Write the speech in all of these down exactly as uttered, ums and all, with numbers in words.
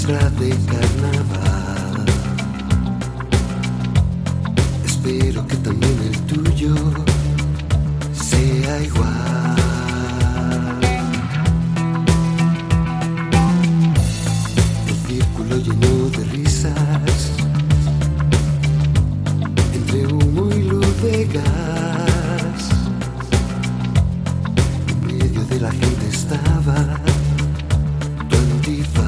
disfraz de carnaval. Espero que también el tuyo sea igual. El círculo lleno de risas, entre humo y luz de gas. En medio de la gente estaba tu antifaz.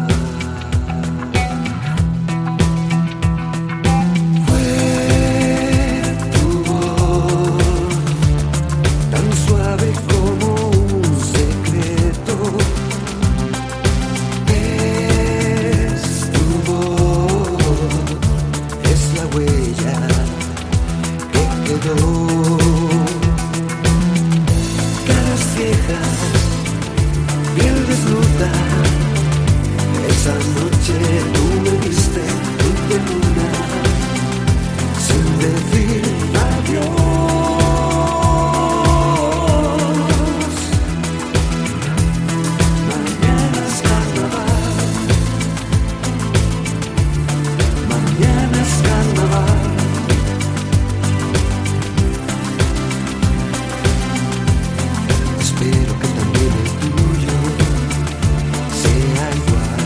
Caras viejas, piel desnuda. Esa noche tú me viste luz de luna, sin decir adiós. Mañana es carnaval, mañana es carnaval. Espero que también el tuyo sea igual.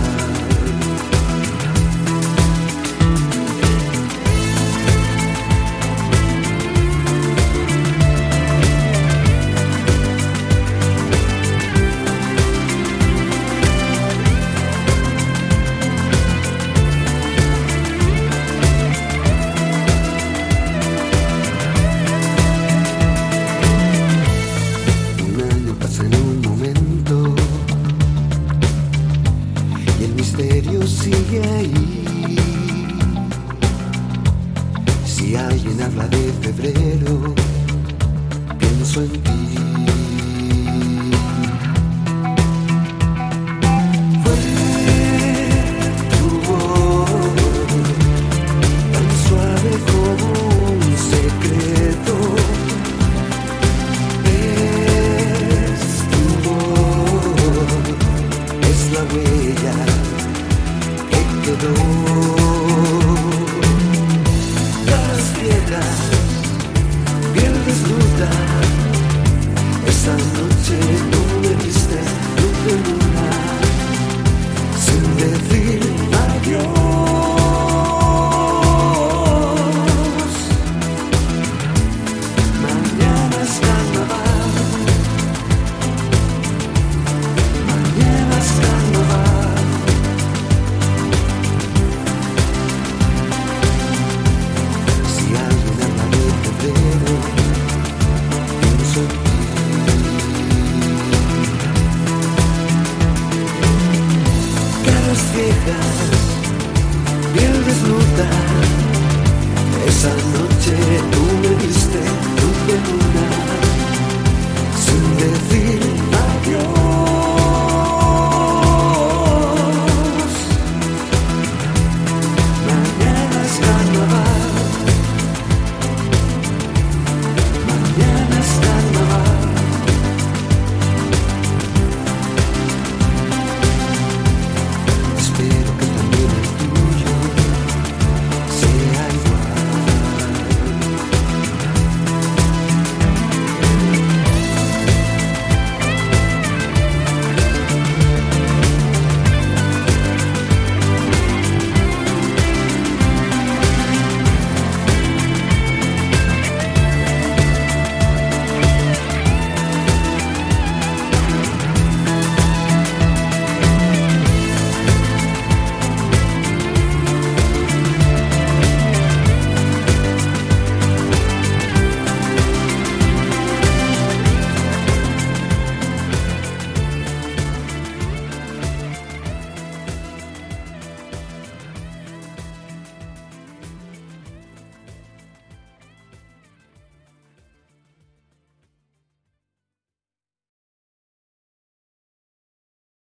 Un año pasa en un momento y el misterio sigue ahí. Si alguien habla de febrero, pienso en ti. Fue tu voz, tan suave como un secreto. Es tu voz, es la huella que quedó. Caras viejas, piel desnuda. Esa noche tú me viste luz de luna, sin decir adiós. Mañana es carnaval, mañana es carnaval. Si alguien habla de febrero, pienso en ti. Caras viejas, piel desnuda. Esa noche tú me viste luz de luna, sin decir